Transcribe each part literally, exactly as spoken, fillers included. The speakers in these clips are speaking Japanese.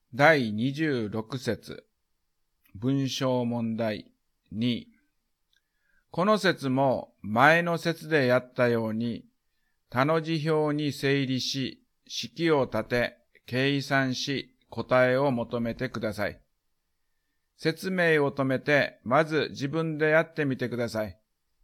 だいにじゅうろく節、文章問題に。この節も前の節でやったように、他の字表に整理し、式を立て、計算し、答えを求めてください。説明を止めて、まず自分でやってみてください。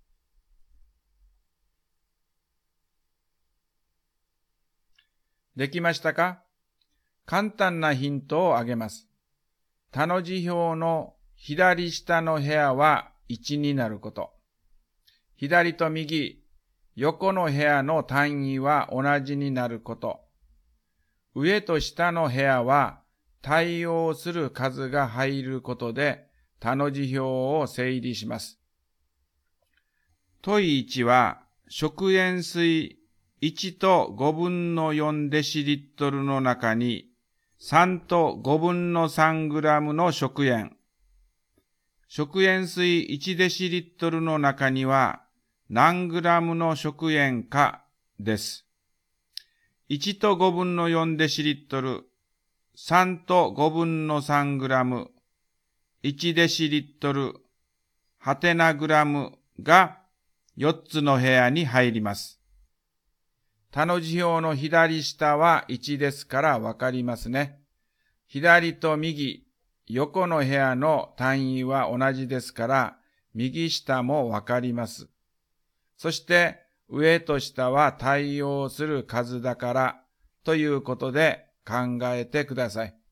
できましたか？簡単なヒントをあげます。他の字表の左下の部屋はいちになること。左と右、横の部屋の単位は同じになること。上と下の部屋は対応する数が入ることで他の字表を整理します。問いいちは食塩水いちとごぶんのよんデシリットルの中にさんとごぶんのさんグラムの食塩。食塩水いちデシリットルの中には何グラムの食塩かです。いちとごぶんのよんデシリットル、さんとごぶんのさんグラム、いちデシリットル、はてなグラムがよっつの部屋に入ります。他の字表の左下はいちですからわかりますね。左と右、横の部屋の単位は同じですから、右下もわかります。そして上と下は対応する数だからということで考えてください。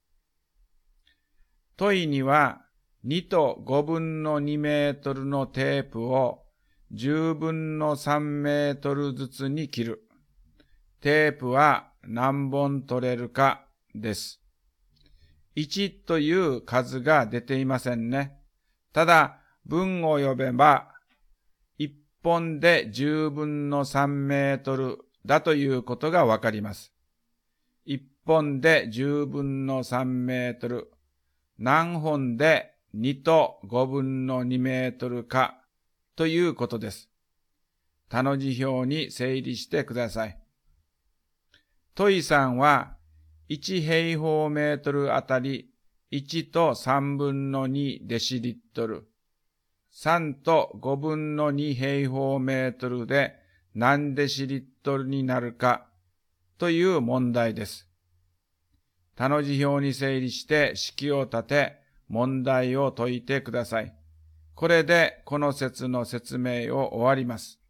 問いにはにとごぶんのにメートルのテープをじゅうぶんのさんメートルずつに切る。テープは何本取れるかです。いちという数が出ていませんね。ただ文を読めばいっぽんでじゅうぶんのさんメートルだということがわかります。いっぽんでじゅうぶんのさんメートル、何本でにとごぶんのにメートルかということです。他の字表に整理してください。問いさんはいち平方メートルあたりいちとさんぶんのにデシリットル、さんとごぶんのに平方メートルで何デシリットルになるかという問題です。他の字表に整理して式を立て問題を解いてください。これでこの節の説明を終わります。